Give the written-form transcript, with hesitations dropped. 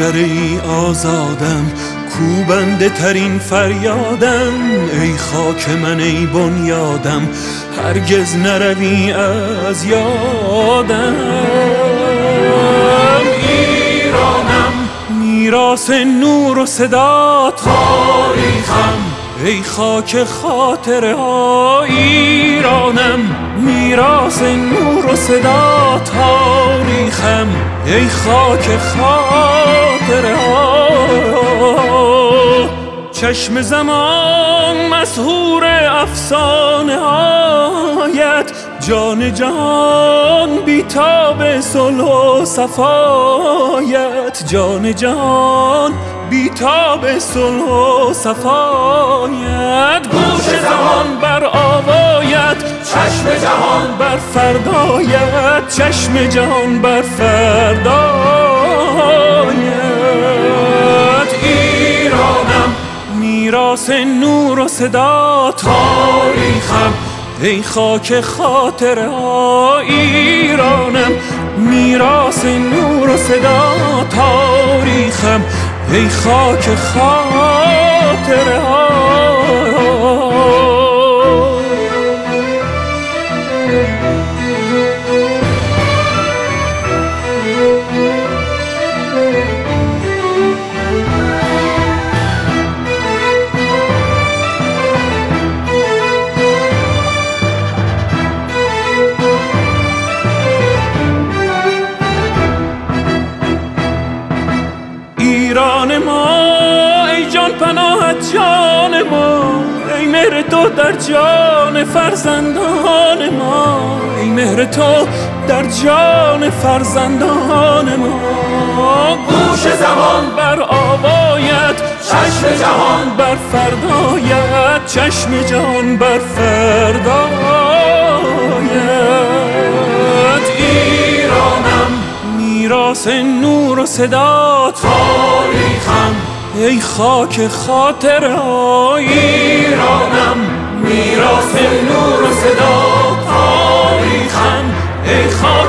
پنجره ای آزادم، کوبنده ترین فریادم. ای خاک من ای بنیادم، هرگز نروی از یادم. ایرانم میراث نور و صدا تاریخم، ای خاک خاطره ها. ایرانم میراث نور و صدا تاریخم، ای خاک خاطره ها. چشم زمان مسحور افسانه هایت، جان جهان بیتاب صلح و صفایت. جان جهان بیتاب صلح و صفایت. گوش زمان بر آوایت، چشم جهان بر فردایت. چشم جهان بر فردایت. ایرانم میراث نور و صدا تاریخم، ای خاک خاطره ها. ایرانم میراث نور و صدا تاریخم، ای خاک خاطره ها. ایران ما ای جان پناهت جان ما، ای مهر تو در جان فرزندان ما. ای مهر تو در جان فرزندان ما. گوش زمان بر آوایت، چشم جهان بر فردایت. چشم جهان بر فردایت. ایرانم میراث نور و صدا تاریخم، ای خاک خاطره ها. ایرانم میراث نور و صدا تاریخم، ای خاک